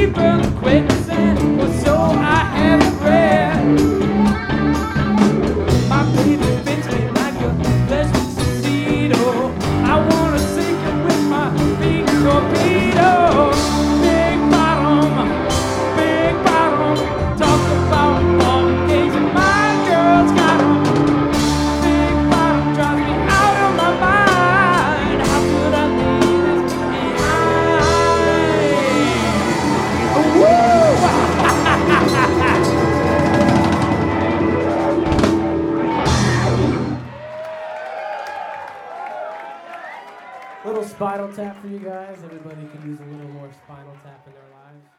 deeper than quicksand, or so I have read. My baby fits me like a flesh mosquito. I wanna sink it with my big torpedo. Big bottom, talk about mortgage and my girl's got 'em. Big bottom drives me out of my mind. How could I leave this behind? Woo! Little Spinal Tap for you guys. Everybody could use a little more Spinal Tap in their lives.